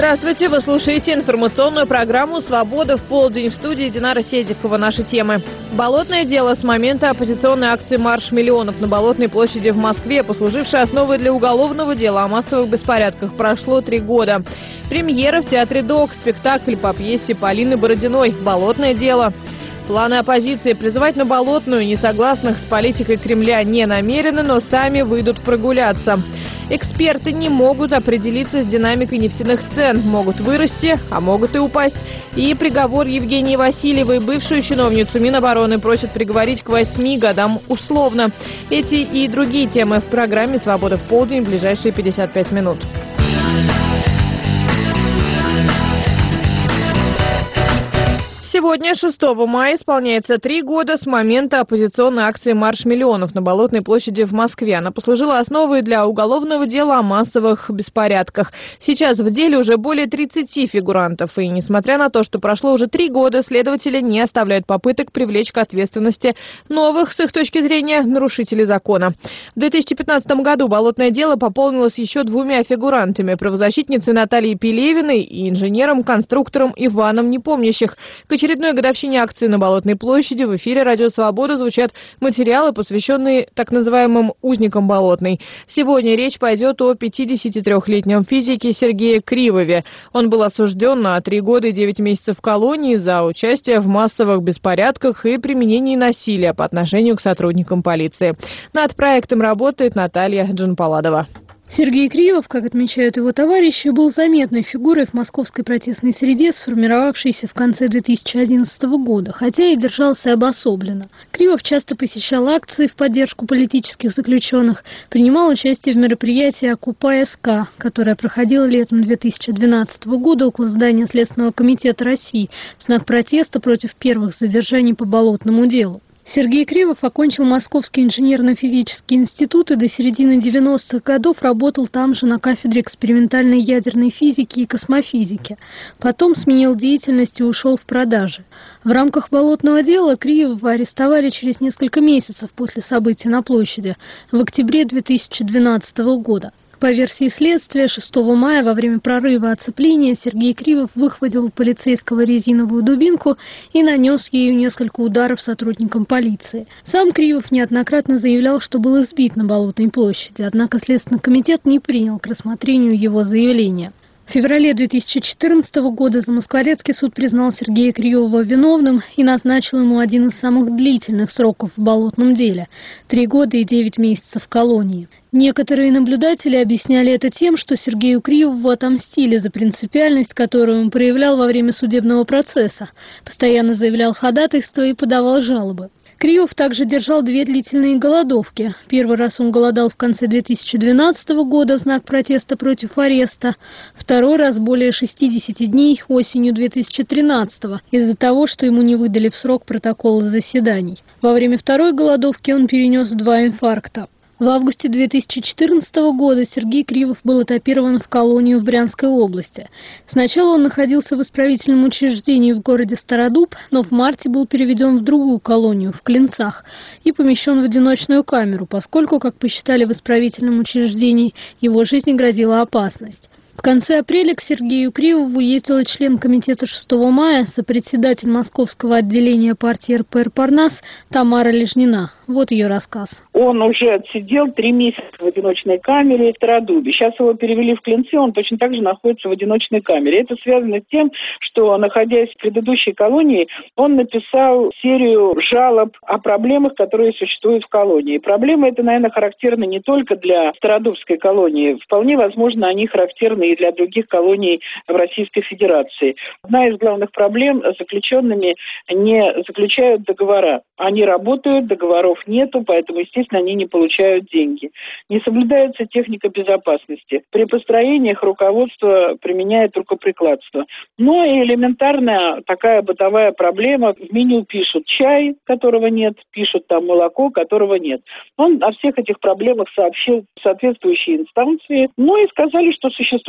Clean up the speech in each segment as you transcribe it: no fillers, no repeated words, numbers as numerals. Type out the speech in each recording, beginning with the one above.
Здравствуйте, вы слушаете информационную программу «Свобода в полдень». В студии Динара Седикова. Наши темы. Болотное дело с момента оппозиционной акции «Марш миллионов» на Болотной площади в Москве, послужившей основой для уголовного дела о массовых беспорядках, прошло 3 года. Премьера в театре ДОК, спектакль по пьесе Полины Бородиной «Болотное дело». Планы оппозиции призывать на Болотную несогласных с политикой Кремля не намерены, но сами выйдут прогуляться. Эксперты не могут определиться с динамикой нефтяных цен. Могут вырасти, а могут и упасть. И приговор Евгении Васильевой, бывшую чиновницу Минобороны, просят приговорить к 8 годам условно. Эти и другие темы в программе «Свобода в полдень» в ближайшие 55 минут. Сегодня, 6 мая, исполняется 3 года с момента оппозиционной акции «Марш миллионов» на Болотной площади в Москве. Она послужила основой для уголовного дела о массовых беспорядках. Сейчас в деле уже более 30 фигурантов. И несмотря на то, что прошло уже 3 года, следователи не оставляют попыток привлечь к ответственности новых, с их точки зрения, нарушителей закона. В 2015 году Болотное дело пополнилось еще 2 фигурантами – правозащитницей Натальей Пелевиной и инженером-конструктором Иваном Непомнящих. К очередной годовщине акции на Болотной площади в эфире «Радио Свобода» звучат материалы, посвященные так называемым узникам Болотной. Сегодня речь пойдет о 53-летнем физике Сергее Кривове. Он был осужден на 3 года и 9 месяцев колонии за участие в массовых беспорядках и применении насилия по отношению к сотрудникам полиции. Над проектом работает Наталья Джанпаладова. Сергей Кривов, как отмечают его товарищи, был заметной фигурой в московской протестной среде, сформировавшейся в конце 2011 года, хотя и держался обособленно. Кривов часто посещал акции в поддержку политических заключенных, принимал участие в мероприятии «Окупай СК», которое проходило летом 2012 года около здания Следственного комитета России в знак протеста против первых задержаний по Болотному делу. Сергей Кривов окончил Московский инженерно-физический институт и до середины 90-х годов работал там же на кафедре экспериментальной ядерной физики и космофизики. Потом сменил деятельность и ушел в продажи. В рамках Болотного дела Кривова арестовали через несколько месяцев после событий на площади, в октябре 2012 года. По версии следствия, 6 мая во время прорыва оцепления Сергей Кривов выхватил у полицейского резиновую дубинку и нанес ею несколько ударов сотрудникам полиции. Сам Кривов неоднократно заявлял, что был избит на Болотной площади, однако Следственный комитет не принял к рассмотрению его заявления. В феврале 2014 года Замоскворецкий суд признал Сергея Кривова виновным и назначил ему один из самых длительных сроков в Болотном деле – 3 года и 9 месяцев колонии. Некоторые наблюдатели объясняли это тем, что Сергею Кривову отомстили за принципиальность, которую он проявлял во время судебного процесса, постоянно заявлял ходатайство и подавал жалобы. Кривов также держал 2 длительные голодовки. Первый раз он голодал в конце 2012 года в знак протеста против ареста. Второй раз более 60 дней осенью 2013 из-за того, что ему не выдали в срок протокола заседаний. Во время второй голодовки он перенес 2 инфаркта. В августе 2014 года Сергей Кривов был этапирован в колонию в Брянской области. Сначала он находился в исправительном учреждении в городе Стародуб, но в марте был переведен в другую колонию, в Клинцах, и помещен в одиночную камеру, поскольку, как посчитали в исправительном учреждении, его жизни грозила опасность. В конце апреля к Сергею Кривову ездила член комитета 6 мая, сопредседатель московского отделения партии РПР «Парнас» Тамара Лежнина. Вот ее рассказ. Он уже отсидел 3 месяца в одиночной камере в Стародубе. Сейчас его перевели в Клинцы, он точно так же находится в одиночной камере. Это связано с тем, что, находясь в предыдущей колонии, он написал серию жалоб о проблемах, которые существуют в колонии. Проблемы это, наверное, характерны не только для Стародубской колонии. Вполне возможно, они характерны и для других колоний в Российской Федерации. Одна из главных проблем – заключенными не заключают договора. Они работают, договоров нету, поэтому, естественно, они не получают деньги. Не соблюдается техника безопасности. При построениях руководство применяет рукоприкладство. Но и элементарная такая бытовая проблема. В меню пишут чай, которого нет, пишут там молоко, которого нет. Он о всех этих проблемах сообщил соответствующие инстанции, но и сказали, что существует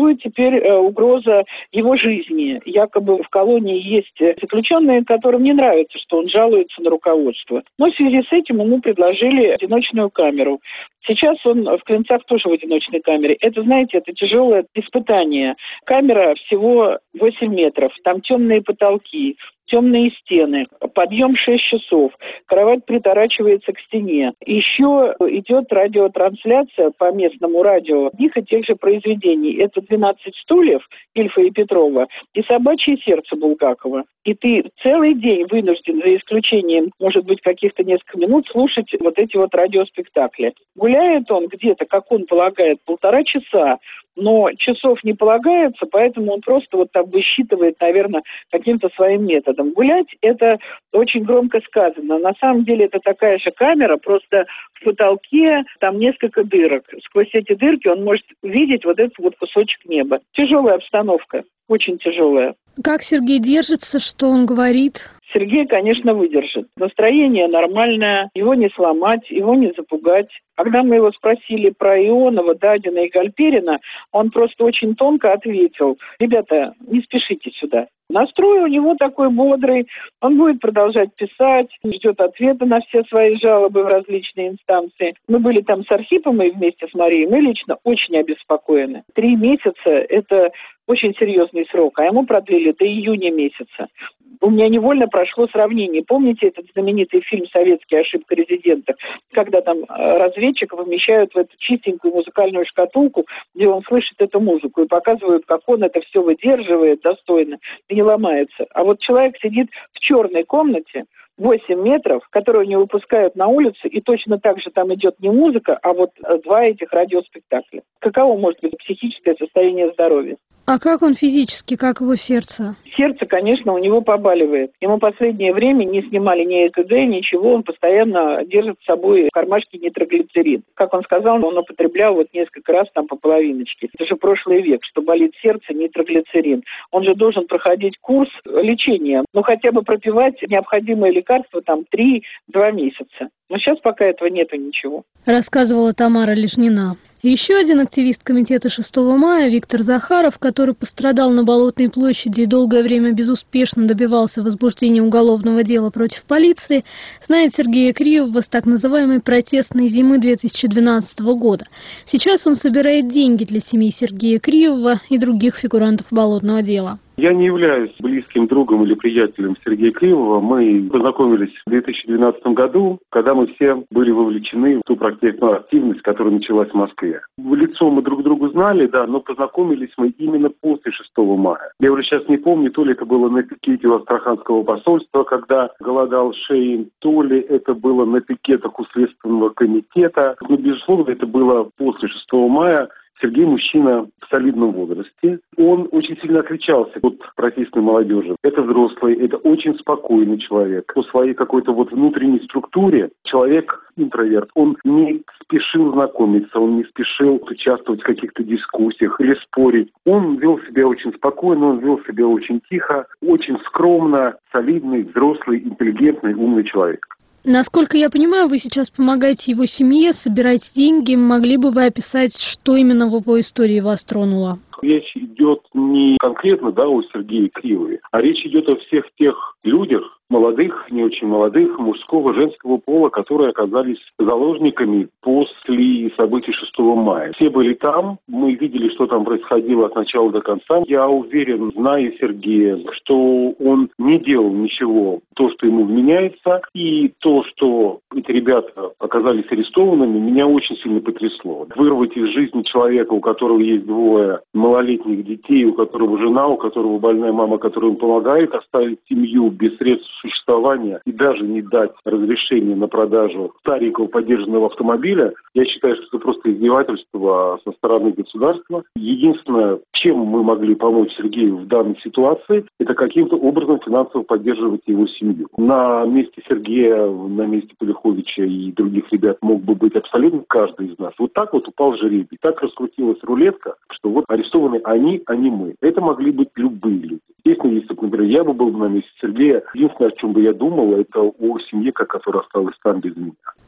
существует теперь угроза его жизни. Якобы в колонии есть заключенные, которым не нравится, что он жалуется на руководство. Но в связи с этим ему предложили одиночную камеру. Сейчас он в Клинцах тоже в одиночной камере. Это, знаете, это тяжелое испытание. Камера всего 8 метров, там темные потолки, темные стены, подъем 6 часов, кровать приторачивается к стене. Еще идет радиотрансляция по местному радио одних и тех же произведений. Это 12 стульев Ильфа и Петрова и «Собачье сердце» Булгакова. И ты целый день вынужден, за исключением, может быть, каких-то несколько минут, слушать вот эти вот радиоспектакли. Гуляет он где-то, как он полагает, 1,5 часа, но часов не полагается, поэтому он просто вот так высчитывает, наверное, каким-то своим методом. Гулять – это очень громко сказано. На самом деле это такая же камера, просто в потолке там несколько дырок. Сквозь эти дырки он может видеть вот этот вот кусочек неба. Тяжелая обстановка, очень тяжелая. Как Сергей держится, что он говорит? Сергей, конечно, выдержит. Настроение нормальное, его не сломать, его не запугать. Когда мы его спросили про Ионова, Дадина и Гальперина, он просто очень тонко ответил: ребята, не спешите сюда. Настрой у него такой бодрый, он будет продолжать писать, ждет ответа на все свои жалобы в различные инстанции. Мы были там с Архипом и вместе с Марией, мы лично очень обеспокоены. 3 месяца – это очень серьезный срок, а ему продлили до июня месяца. У меня невольно прошло сравнение. Помните этот знаменитый фильм «Советский. Ошибка резидента», когда там разведчика помещают в эту чистенькую музыкальную шкатулку, где он слышит эту музыку, и показывают, как он это все выдерживает достойно и не ломается. А вот человек сидит в черной комнате, 8 метров, которую не выпускают на улицу, и точно так же там идет не музыка, а вот 2 этих радиоспектакля. Каково может быть психическое состояние здоровья? А как он физически, как его сердце? Сердце, конечно, у него побаливает. Ему последнее время не снимали ни ЭКГ, ничего, он постоянно держит с собой в кармашке нитроглицерин. Как он сказал, он употреблял вот несколько раз там по половиночке. Это же прошлый век, что болит сердце, нитроглицерин. Он же должен проходить курс лечения, хотя бы пропивать необходимые лекарства там 3-2 месяца. Но сейчас пока этого нету ничего. Рассказывала Тамара Лежнина. Еще один активист комитета 6 мая Виктор Захаров, который пострадал на Болотной площади и долгое время безуспешно добивался возбуждения уголовного дела против полиции, знает Сергея Криевого с так называемой протестной зимы 2012 года. Сейчас он собирает деньги для семьи Сергея Криевого и других фигурантов болотного дела. Я не являюсь близким другом или приятелем Сергея Криевого. Мы познакомились в 2012 году, когда мы все были вовлечены в ту протестную активность, которая началась в Москве. В лицо мы друг другу знали, да, но познакомились мы именно после 6 мая. Я уже сейчас не помню, то ли это было на пикете у Астраханского посольства, когда голодал Шейн, то ли это было на пикетах у Следственного комитета. Но, безусловно, это было после 6 мая. Сергей мужчина в солидном возрасте. Он очень сильно отличался от протестной молодежи. Это взрослый, это очень спокойный человек. По своей какой-то вот внутренней структуре человек интроверт. Он не спешил знакомиться, он не спешил участвовать в каких-то дискуссиях или спорить. Он вел себя очень спокойно, он вел себя очень тихо, очень скромно, солидный, взрослый, интеллигентный, умный человек. Насколько я понимаю, вы сейчас помогаете его семье, собираете деньги. Могли бы вы описать, что именно в его истории вас тронуло? Речь идет не конкретно, о Сергее Криевове, а речь идет о всех тех людях, молодых, не очень молодых, мужского, женского пола, которые оказались заложниками после событий 6 мая. Все были там, мы видели, что там происходило от начала до конца. Я уверен, зная Сергея, что он не делал ничего, то, что ему вменяется, и то, что эти ребята оказались арестованными, меня очень сильно потрясло. Вырвать из жизни человека, у которого есть 2 малолетних детей, у которого жена, у которого больная мама, которой он помогает, оставить семью без средств существования и даже не дать разрешение на продажу старенького подержанного автомобиля, я считаю, что это просто издевательство со стороны государства. Единственное, чем мы могли помочь Сергею в данной ситуации, это каким-то образом финансово поддерживать его семью. На месте Сергея, на месте Полиховича и других ребят мог бы быть абсолютно каждый из нас. Вот так вот упал жребий, так раскрутилась рулетка, что вот арестованы они, а не мы. Это могли быть любые люди. Естественно, если, например, я бы был на месте Сергея, единственное, о чем бы я думал, это о семье, которая осталась там без меня.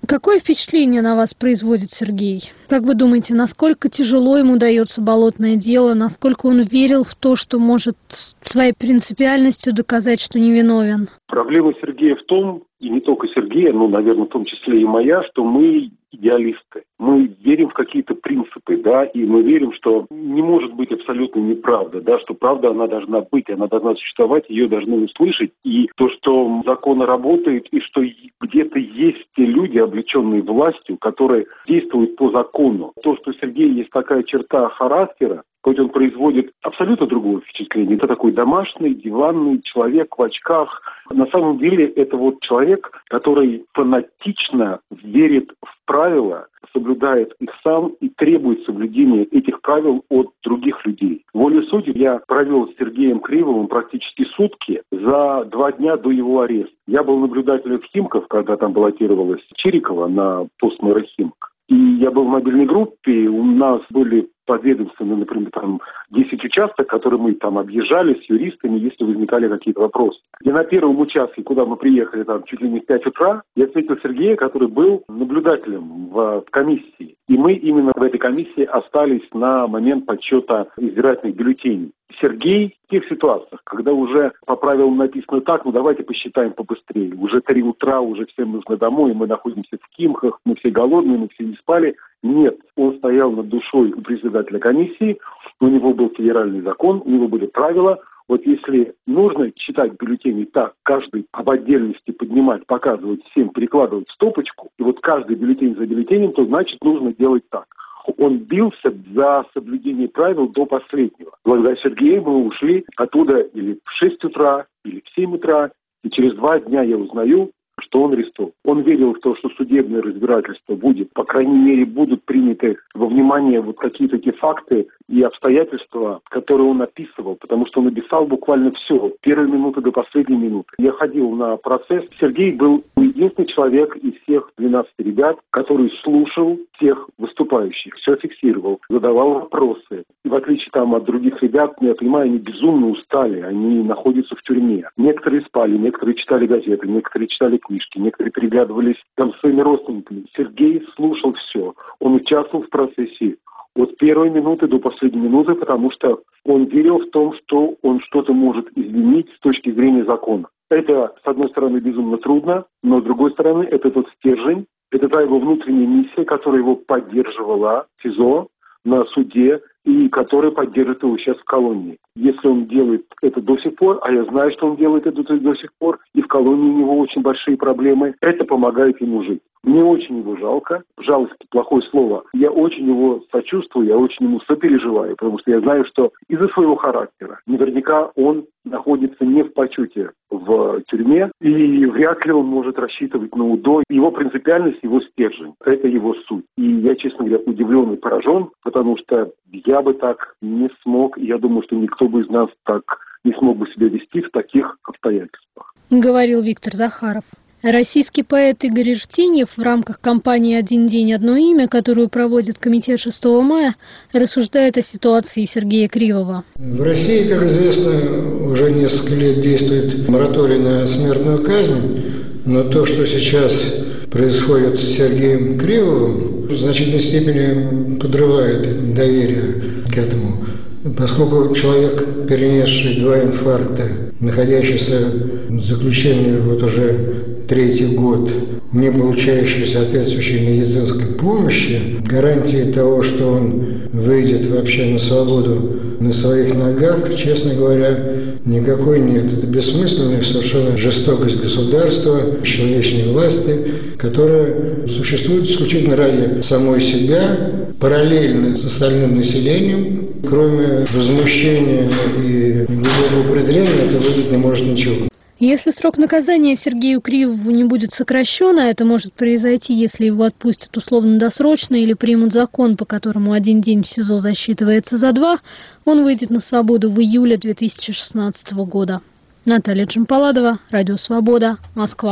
Какое впечатление на вас производит Сергей? Как вы думаете, насколько тяжело ему дается болотное дело, насколько он верил в то, что может своей принципиальностью доказать, что невиновен? Проблема Сергея в том, и не только Сергея, но, наверное, в том числе и моя, что мы идеалисты. Мы верим в какие-то принципы, да, и мы верим, что не может быть абсолютно неправда, да, что правда, она должна быть, она должна существовать, ее должны услышать, и то, что закон работает, и что где-то есть те люди, облеченные властью, которые действуют по закону. То, что у Сергея есть такая черта характера, хоть он производит абсолютно другое впечатление. Это такой домашний, диванный человек в очках. На самом деле это вот человек, который фанатично верит в правила, соблюдает их сам и требует соблюдения этих правил от других людей. Волей судеб я провел с Сергеем Кривовым практически сутки за 2 дня до его ареста. Я был наблюдателем в Химках, когда там баллотировалась Чирикова на пост мэра Химок. И я был в мобильной группе, у нас были подведомственны, например, там 10 участков, которые мы там объезжали с юристами, если возникали какие-то вопросы. И на первом участке, куда мы приехали там чуть ли не в 5 утра, я встретил Сергея, который был наблюдателем в комиссии. И мы именно в этой комиссии остались на момент подсчета избирательных бюллетеней. Сергей в тех ситуациях, когда уже по правилам написано так, ну давайте посчитаем побыстрее. Уже 3 утра, уже всем нужно домой, мы находимся в Химках, мы все голодные, мы все не спали. Нет, он стоял над душой у председателя комиссии, у него был федеральный закон, у него были правила. Вот если нужно читать бюллетени так, каждый об отдельности поднимать, показывать всем, перекладывать в стопочку, и вот каждый бюллетень за бюллетенем, то значит нужно делать так. Он бился за соблюдение правил до последнего. Благодаря Сергею мы ушли оттуда или в 6 утра, или в 7 утра, и через 2 дня я узнаю, что он арестован. Он верил в то, что судебное разбирательство будет, по крайней мере, будут приняты во внимание вот какие-то те факты и обстоятельства, которые он описывал, потому что он написал буквально все, от первой минуты до последней минуты. Я ходил на процесс. Сергей был единственный человек из всех 12 ребят, который слушал всех выступающих, все фиксировал, задавал вопросы. И в отличие там от других ребят, я понимаю, они безумно устали, они находятся в тюрьме. Некоторые спали, некоторые читали газеты, некоторые читали книжки, некоторые переглядывались там с своими родственниками. Сергей слушал все. Он участвовал в процессе от первой минуты до последней минуты, потому что он верил в том, что он что-то может изменить с точки зрения закона. Это, с одной стороны, безумно трудно, но с другой стороны, это тот стержень, это та его внутренняя миссия, которая его поддерживала в СИЗО, на суде, и которая поддерживает его сейчас в колонии. Если он делает это до сих пор, а я знаю, что он делает это до сих пор, и в колонии у него очень большие проблемы, это помогает ему жить. Мне очень его жалко. Жалость – плохое слово. Я очень его сочувствую, я очень ему сопереживаю, потому что я знаю, что из-за своего характера наверняка он находится не в почете в тюрьме, и вряд ли он может рассчитывать на УДО. Его принципиальность, его стержень – это его суть. И я, честно говоря, удивлен и поражен, потому что я бы так не смог, и я думаю, что никто бы из нас так не смог бы себя вести в таких обстоятельствах. Говорил Виктор Захаров. Российский поэт Игорь Иртеньев в рамках кампании «Один день, одно имя», которую проводит комитет 6 мая, рассуждает о ситуации Сергея Кривова. В России, как известно, уже несколько лет действует мораторий на смертную казнь, но то, что сейчас происходит с Сергеем Кривовым, в значительной степени подрывает доверие к этому. Поскольку человек, перенесший 2 инфаркта, находящийся в заключении вот уже 3-й год, не получающий соответствующей медицинской помощи, гарантии того, что он выйдет вообще на свободу на своих ногах, честно говоря, никакой нет. Это бессмысленная совершенно жестокость государства, человечной власти, которая существует исключительно ради самой себя, параллельно с остальным населением. Кроме возмущения и глубокого презрения, это вызвать не может ничего. Если срок наказания Сергею Кривову не будет сокращен, а это может произойти, если его отпустят условно-досрочно или примут закон, по которому 1 день в СИЗО засчитывается за 2, он выйдет на свободу в июле 2016 года. Наталья Джампаладова, Радио Свобода, Москва.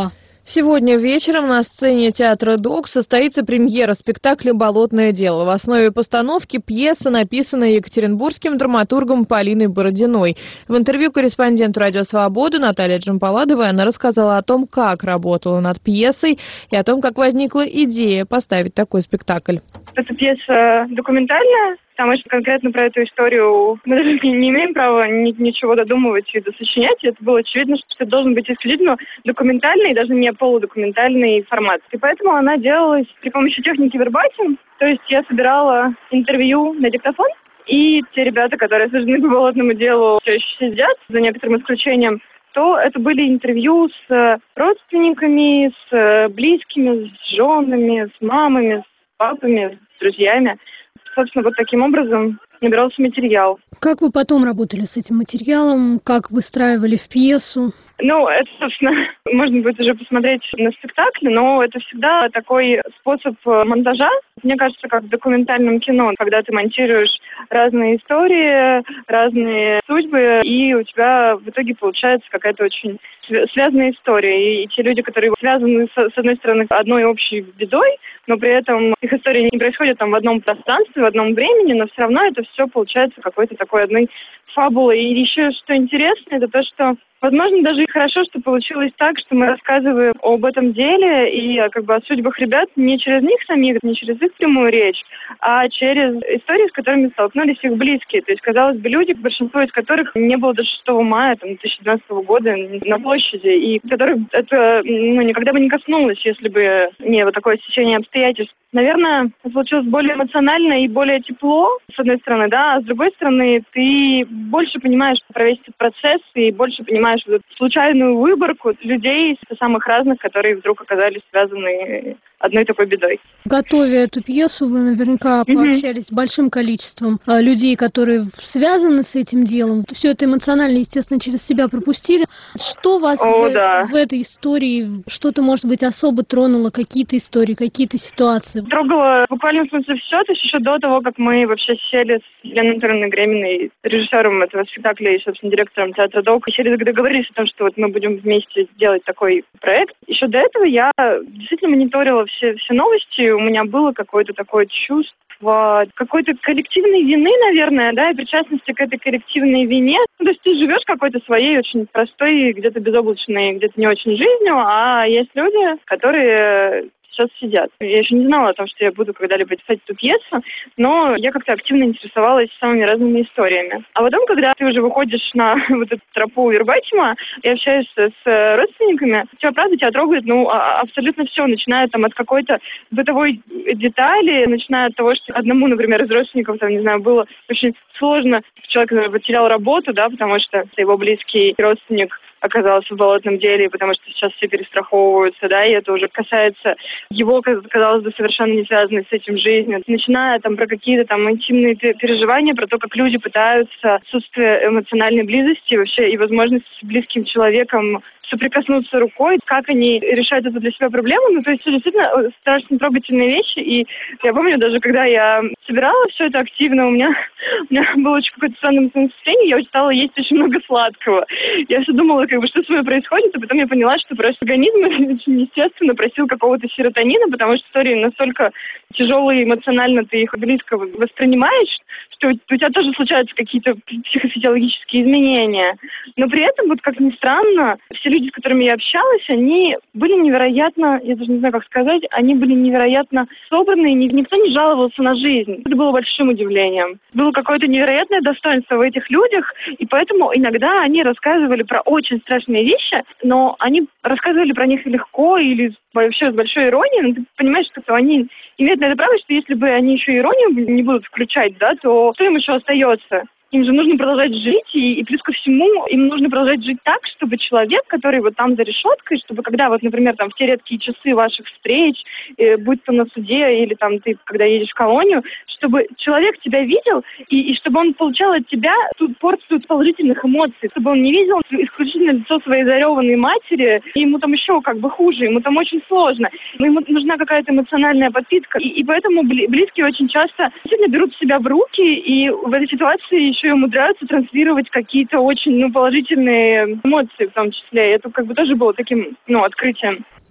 Сегодня вечером на сцене театра ДОК состоится премьера спектакля «Болотное дело». В основе постановки пьеса, написанная екатеринбургским драматургом Полиной Бородиной. В интервью корреспонденту «Радио Свобода» Наталье Джампаладовой она рассказала о том, как работала над пьесой и о том, как возникла идея поставить такой спектакль. Эта пьеса документальная, потому что конкретно про эту историю мы даже не имеем права ничего додумывать и досочинять. Это было очевидно, что это должен быть исключительно документальный, даже не полудокументальный формат. И поэтому она делалась при помощи техники вербатим. То есть я собирала интервью на диктофон, и те ребята, которые осуждены по болотному делу, все еще сидят, за некоторым исключением, то это были интервью с родственниками, с близкими, с женами, с мамами, с папами, с друзьями. Собственно, вот таким образом набирался материал. Как вы потом работали с этим материалом? Как выстраивали в пьесу? Это, собственно, можно будет уже посмотреть на спектакле, но это всегда такой способ монтажа. Мне кажется, как в документальном кино, когда ты монтируешь разные истории, разные судьбы, и у тебя в итоге получается какая-то очень связанная история. И те люди, которые связаны, с одной стороны, одной общей бедой, но при этом их история не происходит там в одном пространстве, в одном времени, но все равно это все получается какой-то такой одной фабулой. И еще что интересно, это то, что возможно, даже и хорошо, что получилось так, что мы рассказываем об этом деле и о судьбах ребят не через них самих, не через их прямую речь, а через истории, с которыми столкнулись их близкие. То есть, казалось бы, люди, большинство из которых не было до 6 мая 2012 года на площади, и которых это никогда бы не коснулось, если бы не вот такое стечение обстоятельств. Наверное, это получилось более эмоционально и более тепло, с одной стороны, да, а с другой стороны, ты больше понимаешь про весь этот процесс и больше понимаешь вот эту случайную выборку людей самых разных, которые вдруг оказались связаны одной такой бедой. Готовя эту пьесу, вы наверняка пообщались с большим количеством людей, которые связаны с этим делом. Все это эмоционально, естественно, через себя пропустили. Что вас в этой истории, что-то, может быть, особо тронуло, какие-то истории, какие-то ситуации? Трогало буквально в смысле все, то есть еще до того, как мы вообще сели с Еленой Анатольевной Греминой, режиссером этого спектакля и, собственно, директором театра ДОК, сели, договорились о том, что вот мы будем вместе делать такой проект. Еще до этого я действительно мониторила все новости, у меня было какое-то такое чувство какой-то коллективной вины, наверное, да, и причастности к этой коллективной вине. То есть ты живешь какой-то своей очень простой, где-то безоблачной, где-то не очень жизнью, а есть люди, которые сейчас сидят. Я еще не знала о том, что я буду когда-либо писать эту пьесу, но я как-то активно интересовалась самыми разными историями. А потом, когда ты уже выходишь на вот эту тропу вербатима и общаешься с родственниками, тебя трогает, абсолютно все, начиная там от какой-то бытовой детали, начиная от того, что одному, например, из родственников, было очень сложно, человек потерял работу, да, потому что его близкий родственник оказался в болотном деле, потому что сейчас все перестраховываются, да, и это уже касается его, казалось бы, совершенно не связанной с этим жизни. Начиная там про какие-то там интимные переживания, про то, как люди пытаются отсутствие эмоциональной близости вообще и возможность с близким человеком соприкоснуться рукой, как они решают эту для себя проблему. То есть это действительно страшно трогательные вещи. И я помню, даже когда я собирала все это активно, у меня было очень какое-то странное состояние, я стала есть очень много сладкого. Я все думала, что с вами происходит, а потом я поняла, что просто организм очень естественно просил какого-то серотонина, потому что истории настолько тяжелые эмоционально, ты их близко воспринимаешь, что у тебя тоже случаются какие-то психофизиологические изменения. Но при этом, как ни странно, все люди, с которыми я общалась, они были невероятно, я даже не знаю, как сказать, они были невероятно собранные, никто не жаловался на жизнь. Это было большим удивлением. Было какое-то невероятное достоинство в этих людях, и поэтому иногда они рассказывали про очень страшные вещи, но они рассказывали про них легко или вообще с большой иронией, но ты понимаешь, что они имеют на это право, что если бы они еще иронию не будут включать, да, то что им еще остается? Им же нужно продолжать жить, и плюс ко всему им нужно продолжать жить так, чтобы человек, который там за решеткой, чтобы когда например, в те редкие часы ваших встреч, будь то на суде или ты, когда едешь в колонию, чтобы человек тебя видел, и чтобы он получал от тебя ту порцию положительных эмоций, чтобы он не видел исключительно лицо своей зареванной матери, и ему еще хуже, ему там очень сложно, но ему нужна какая-то эмоциональная подпитка, и поэтому близкие очень часто действительно берут себя в руки, и в этой ситуации еще и умудряются транслировать какие-то очень положительные эмоции в том числе. Это тоже было таким открытием.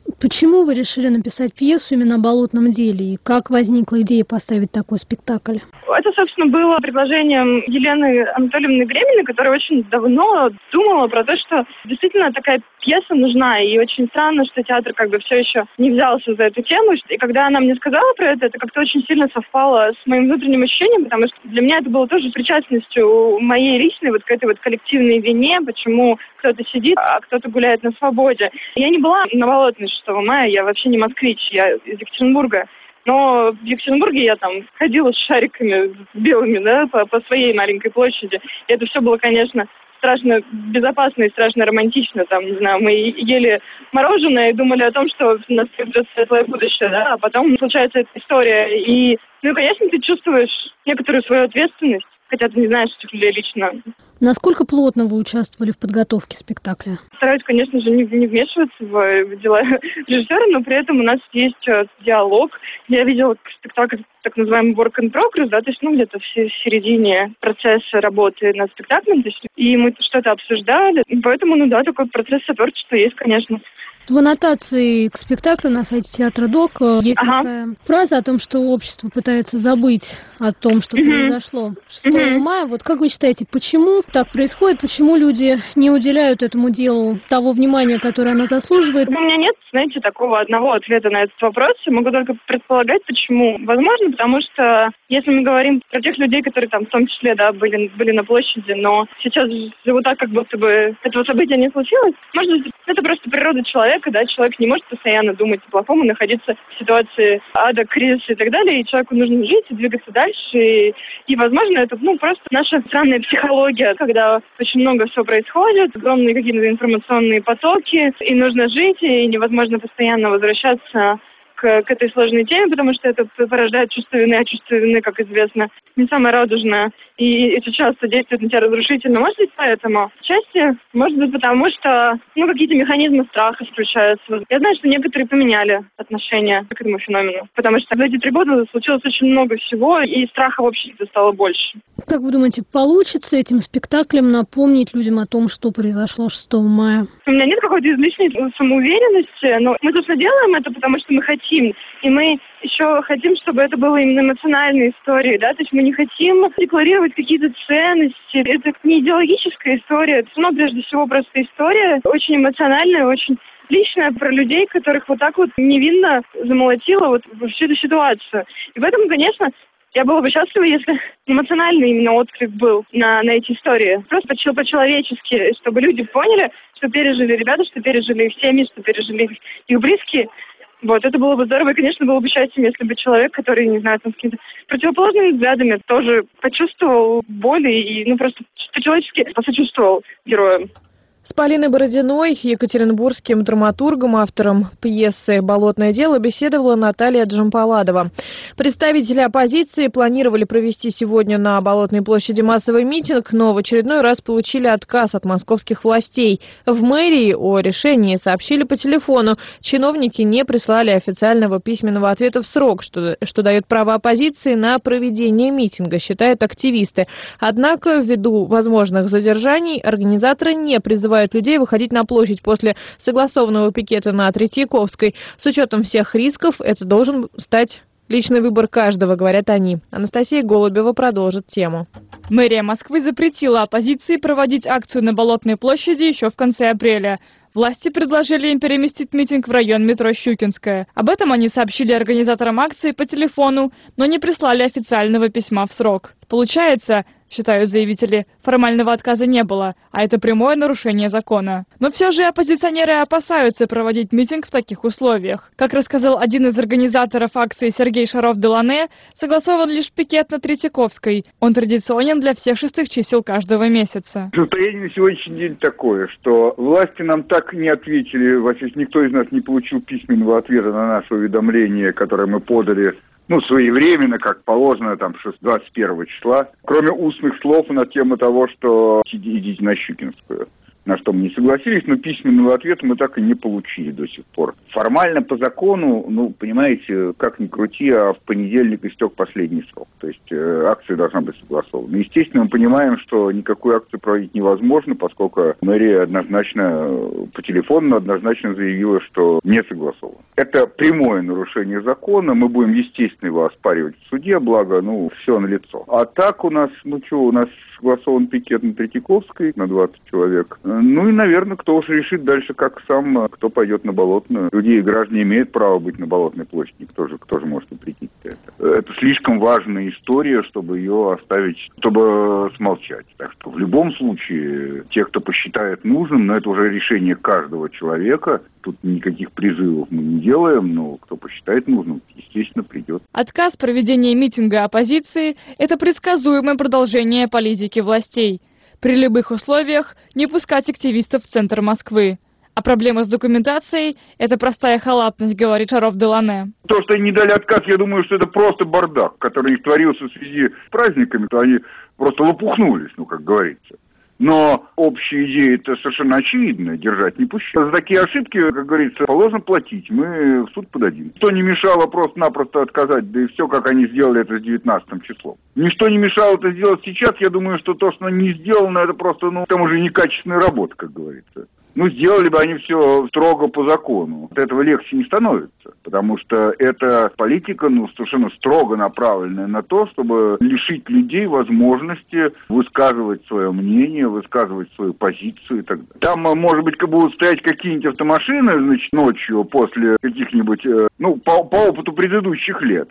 Почему вы решили написать пьесу именно о болотном деле? И как возникла идея поставить такой спектакль? Это, собственно, было предложением Елены Анатольевны Греминой, которая очень давно думала про то, что действительно такая пьеса нужна. И очень странно, что театр все еще не взялся за эту тему. И когда она мне сказала про это как-то очень сильно совпало с моим внутренним ощущением, потому что для меня это было тоже причастностью моей личной к этой коллективной вине, почему кто-то сидит, а кто-то гуляет на свободе. Я не была на Болотной 6 мая, я вообще не москвич, я из Екатеринбурга. Но в Екатеринбурге я ходила с шариками белыми, по своей маленькой площади. И это все было, конечно, страшно безопасно и страшно романтично. Мы ели мороженое и думали о том, что у нас придет светлое будущее, а потом случается эта история. И, конечно, ты чувствуешь некоторую свою ответственность, хотя ты не знаешь этих людей лично. Насколько плотно вы участвовали в подготовке спектакля? Стараюсь, конечно же, не вмешиваться в дела режиссера, но при этом у нас есть диалог. Я видела спектакль, так называемый work in progress, то есть, где-то в середине процесса работы над спектаклем, то есть, и мы что-то обсуждали. Поэтому, такой процесс сотворчества есть, конечно. В аннотации к спектаклю на сайте Театра ДОК есть такая фраза о том, что общество пытается забыть о том, что произошло 6 мая. Вот как вы считаете, почему так происходит? Почему люди не уделяют этому делу того внимания, которое оно заслуживает? У меня нет, такого одного ответа на этот вопрос. Я могу только предполагать, почему. Возможно, потому что если мы говорим про тех людей, которые в том числе, были на площади, но сейчас живут так, как будто бы этого события не случилось, может быть, это просто природа человека. Человек не может постоянно думать о плохом и находиться в ситуации ада, кризиса и так далее, и человеку нужно жить и двигаться дальше, и возможно, это, просто наша странная психология, когда очень много всего происходит, огромные какие-то информационные потоки, и нужно жить, и невозможно постоянно возвращаться к этой сложной теме, потому что это порождает чувство вины, а чувство вины, как известно, не самое радужное, и это часто действует на тебя разрушительно. Может быть, поэтому? Отчасти, может быть, потому что, какие-то механизмы страха включаются. Я знаю, что некоторые поменяли отношение к этому феномену, потому что за эти 3 года случилось очень много всего, и страха в обществе стало больше. Как вы думаете, получится этим спектаклем напомнить людям о том, что произошло 6 мая? У меня нет какой-то излишней самоуверенности, но мы, собственно, делаем это, потому что мы хотим. И мы еще хотим, чтобы это было именно эмоциональной историей, то есть мы не хотим декларировать какие-то ценности. Это не идеологическая история, это, прежде всего, просто история, очень эмоциональная, очень личная, про людей, которых вот так вот невинно замолотило всю эту ситуацию. И поэтому, конечно, я была бы счастлива, если эмоциональный именно отклик был на эти истории. Просто по-человечески, чтобы люди поняли, что пережили ребята, что пережили их семьи, что пережили их близкие. Это было бы здорово, и, конечно, было бы счастьем, если бы человек, который, не знаю, с какими-то противоположными взглядами, тоже почувствовал боль и, просто по-человечески посочувствовал героям. С Полиной Бородиной, екатеринбургским драматургом, автором пьесы «Болотное дело», беседовала Наталья Джампаладова. Представители оппозиции планировали провести сегодня на Болотной площади массовый митинг, но в очередной раз получили отказ от московских властей. В мэрии о решении сообщили по телефону. Чиновники не прислали официального письменного ответа в срок, что дает право оппозиции на проведение митинга, считают активисты. Однако, ввиду возможных задержаний, организаторы не призывают людей выходить на площадь после согласованного пикета на Третьяковской. С учетом всех рисков это должен стать личный выбор каждого, говорят они. Анастасия Голубева продолжит тему. Мэрия Москвы запретила оппозиции проводить акцию на Болотной площади еще в конце апреля. Власти предложили им переместить митинг в район метро Щукинская. Об этом они сообщили организаторам акции по телефону, но не прислали официального письма в срок. Получается, считают заявители, формального отказа не было, а это прямое нарушение закона. Но все же оппозиционеры опасаются проводить митинг в таких условиях. Как рассказал один из организаторов акции Сергей Шаров-Делане, согласован лишь пикет на Третьяковской. Он традиционен для всех 6 чисел каждого месяца. Состояние на сегодняшний день такое, что власти нам так не ответили, вообще никто из нас не получил письменного ответа на наше уведомление, которое мы подали своевременно, как положено, 21 числа, кроме устных слов на тему того, что идите на Щукинскую. на что мы не согласились, но письменного ответа мы так и не получили до сих пор. Формально по закону, понимаете, как ни крути, а в понедельник истек последний срок. То есть акция должна быть согласована. Естественно, мы понимаем, что никакую акцию проводить невозможно, поскольку мэрия однозначно по телефону однозначно заявила, что не согласовано. Это прямое нарушение закона. Мы будем, естественно, его оспаривать в суде, благо, все налицо. А так у нас, у нас согласован пикет на Третьяковской на 20 человек. И, наверное, кто уж решит дальше, как сам, кто пойдет на Болотную. Люди и граждане имеют право быть на Болотной площади. Кто же может запретить это? Это слишком важная история, чтобы ее оставить, чтобы смолчать. Так что в любом случае, те, кто посчитает нужным, но это уже решение каждого человека. Тут никаких призывов мы не делаем, но кто посчитает нужным, естественно, придет. Отказ проведения митинга оппозиции – это предсказуемое продолжение политики властей. При любых условиях не пускать активистов в центр Москвы. А проблема с документацией – это простая халатность, говорит Шаров-Делане. То, что они не дали отказ, я думаю, что это просто бардак, который творился в связи с праздниками, то они просто лопухнулись, как говорится. Но общая идея это совершенно очевидная, держать не пущать. За такие ошибки, как говорится, положено платить, мы в суд подадим. Что не мешало просто-напросто отказать, да и все, как они сделали это с 19 числом. Ничто не мешало это сделать сейчас, я думаю, что то, что не сделано, это просто, там уже некачественная работа, как говорится. Сделали бы они все строго по закону. От этого легче не становится, потому что эта политика, совершенно строго направленная на то, чтобы лишить людей возможности высказывать свое мнение, высказывать свою позицию и так далее. Там, может быть, будут стоять какие-нибудь автомашины, ночью после каких-нибудь, по опыту предыдущих лет.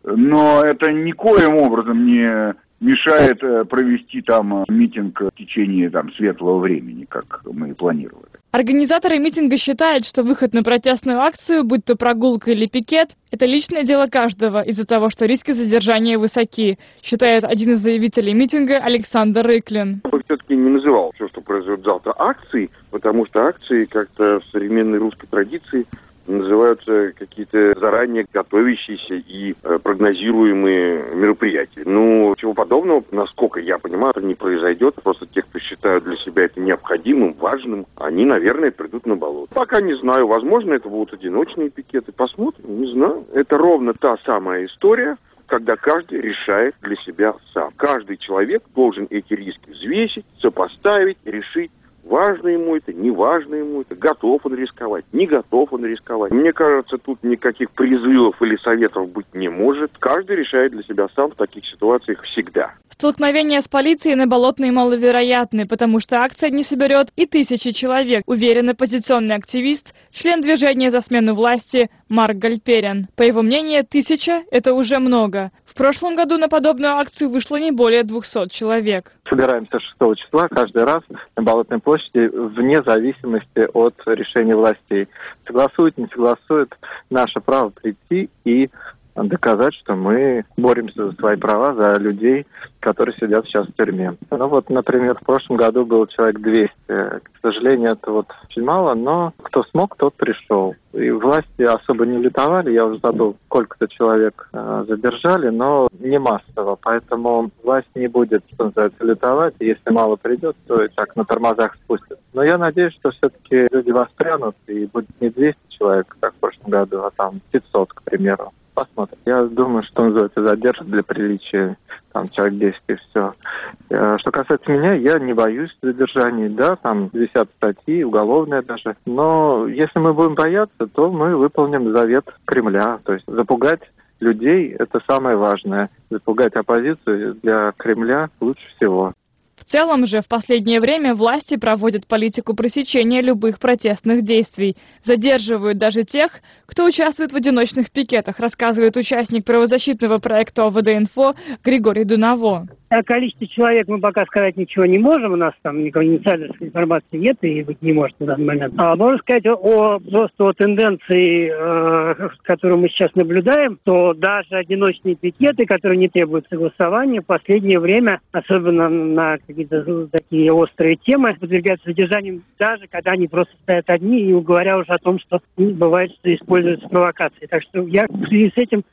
Но это никоим образом не мешает провести там митинг в течение светлого времени, как мы и планировали. Организаторы митинга считают, что выход на протестную акцию, будь то прогулка или пикет, это личное дело каждого из-за того, что риски задержания высоки, считает один из заявителей митинга Александр Рыклин. Я бы все-таки не называл все, что произойдет завтра, акцией, потому что акции как-то в современной русской традиции называются какие-то заранее готовящиеся и прогнозируемые мероприятия. Чего подобного, насколько я понимаю, это не произойдет. Просто те, кто считают для себя это необходимым, важным, они, наверное, придут на болото. Пока не знаю. Возможно, это будут одиночные пикеты. Посмотрим, не знаю. Это ровно та самая история, когда каждый решает для себя сам. Каждый человек должен эти риски взвесить, сопоставить, решить, важно ему это, не важно ему это, готов он рисковать, не готов он рисковать. Мне кажется, тут никаких призывов или советов быть не может. Каждый решает для себя сам в таких ситуациях всегда. Столкновения с полицией на Болотной маловероятны, потому что акция не соберет и 1000 человек, уверен оппозиционный активист, член движения за смену власти Марк Гальперин. По его мнению, 1000 – это уже много. В прошлом году на подобную акцию вышло не более 200 человек. Собираемся 6 числа каждый раз на Болотной площади вне зависимости от решения властей. Согласуют, не согласуют, наше право прийти и доказать, что мы боремся за свои права, за людей, которые сидят сейчас в тюрьме. Например, в прошлом году было человек 200. К сожалению, это очень мало, но кто смог, тот пришел. И власти особо не лютовали, я уже забыл, сколько-то человек задержали, но не массово, поэтому власть не будет, что называется, лютовать, и если мало придет, то и так на тормозах спустят. Но я надеюсь, что все-таки люди воспрянут, и будет не 200 человек, как в прошлом году, а 500, к примеру. Посмотрим. Я думаю, что называется, задержат для приличия, человек 10 и все. Что касается меня, я не боюсь задержаний, висят статьи, уголовные даже. Но если мы будем бояться, то мы выполним завет Кремля. То есть запугать людей – это самое важное. Запугать оппозицию для Кремля лучше всего. В целом же в последнее время власти проводят политику пресечения любых протестных действий. Задерживают даже тех, кто участвует в одиночных пикетах, рассказывает участник правозащитного проекта ОВД-Инфо Григорий Дунаво. О количестве человек мы пока сказать ничего не можем, у нас никакой инсайдерской информации нет и быть не может на данный момент. Можно сказать просто о тенденции, которую мы сейчас наблюдаем, то даже одиночные пикеты, которые не требуют согласования, в последнее время, особенно на какие-то такие острые темы, подвергаются задержаниям, даже когда они просто стоят одни, и говоря уже о том, что бывает, что используются провокации. Так что я в связи с этим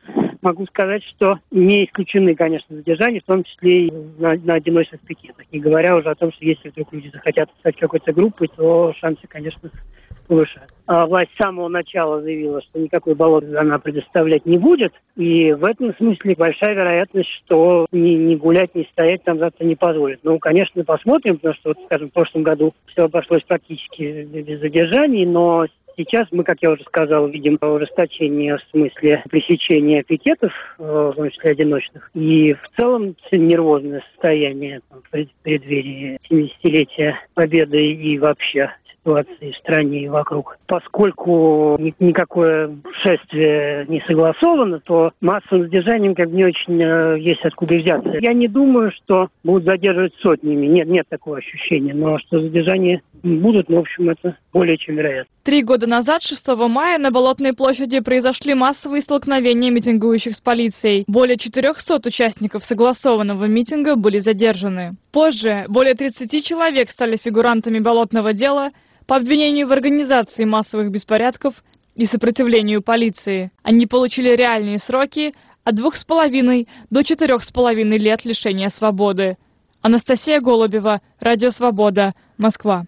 могу сказать, что не исключены, конечно, задержания, в том числе и на одиночных пикетах. Не говоря уже о том, что если вдруг люди захотят стать какой-то группой, то шансы, конечно, повышаются. Власть с самого начала заявила, что никакой баллон она предоставлять не будет. И в этом смысле большая вероятность, что ни гулять, ни стоять там завтра не позволят. Ну, конечно, посмотрим, потому что, скажем, в прошлом году все обошлось практически без задержаний, но сейчас мы, как я уже сказал, видим ужесточение в смысле пресечения пикетов, в том числе одиночных. И в целом нервозное состояние в преддверии 70-летия Победы и вообще ситуации в стране и вокруг. Поскольку никакое шествие не согласовано, то массовым задержанием как бы не очень есть откуда взяться. Я не думаю, что будут задерживать сотнями. Нет такого ощущения. Но что задержания будут, в общем, это более чем вероятно. 3 года назад, 6 мая, на Болотной площади произошли массовые столкновения митингующих с полицией. Более 400 участников согласованного митинга были задержаны. Позже более 30 человек стали фигурантами болотного дела по обвинению в организации массовых беспорядков и сопротивлению полиции. Они получили реальные сроки от 2,5 до 4,5 лет лишения свободы. Анастасия Голубева, Радио Свобода, Москва.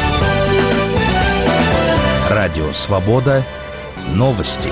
Радио Свобода. Новости.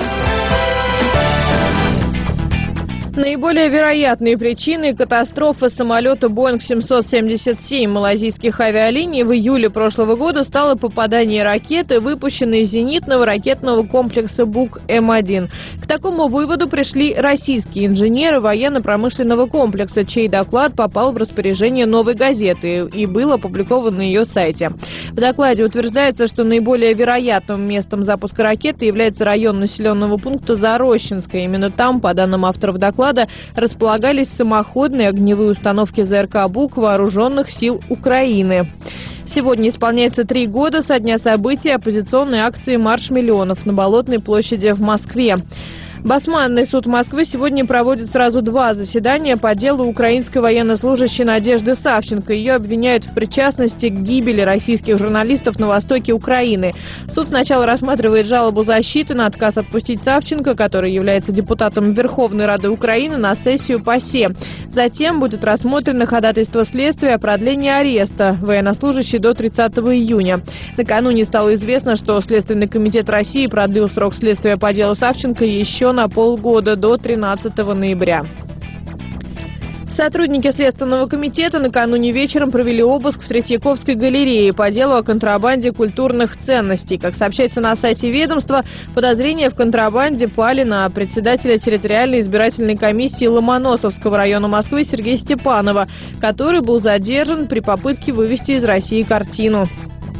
Наиболее вероятные причины катастрофы самолета Boeing 777 малайзийских авиалиний в июле прошлого года стало попадание ракеты, выпущенной из зенитного ракетного комплекса БУК-М1. К такому выводу пришли российские инженеры военно-промышленного комплекса, чей доклад попал в распоряжение «Новой газеты» и был опубликован на ее сайте. В докладе утверждается, что наиболее вероятным местом запуска ракеты является район населенного пункта Зарощинское. Именно там, по данным авторов доклада, располагались самоходные огневые установки ЗРК «Бук» вооруженных сил Украины. Сегодня исполняется 3 года со дня событий оппозиционной акции «Марш миллионов» на Болотной площади в Москве. Басманный суд Москвы сегодня проводит сразу 2 заседания по делу украинской военнослужащей Надежды Савченко. Ее обвиняют в причастности к гибели российских журналистов на востоке Украины. Суд сначала рассматривает жалобу защиты на отказ отпустить Савченко, который является депутатом Верховной Рады Украины, на сессию ПАСЕ. Затем будет рассмотрено ходатайство следствия о продлении ареста военнослужащей до 30 июня. Накануне стало известно, что Следственный комитет России продлил срок следствия по делу Савченко еще на полгода, до 13 ноября. Сотрудники Следственного комитета накануне вечером провели обыск в Третьяковской галерее по делу о контрабанде культурных ценностей. Как сообщается на сайте ведомства, подозрения в контрабанде пали на председателя территориальной избирательной комиссии Ломоносовского района Москвы Сергея Степанова, который был задержан при попытке вывести из России картину.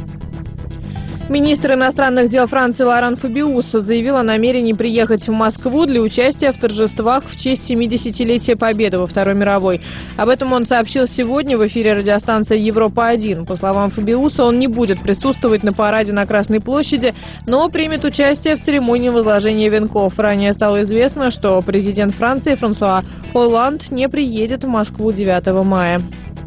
Министр иностранных дел Франции Лоран Фабиус заявил о намерении приехать в Москву для участия в торжествах в честь 70-летия Победы во Второй мировой. Об этом он сообщил сегодня в эфире радиостанции «Европа-1». По словам Фабиуса, он не будет присутствовать на параде на Красной площади, но примет участие в церемонии возложения венков. Ранее стало известно, что президент Франции Франсуа Олланд не приедет в Москву 9 мая.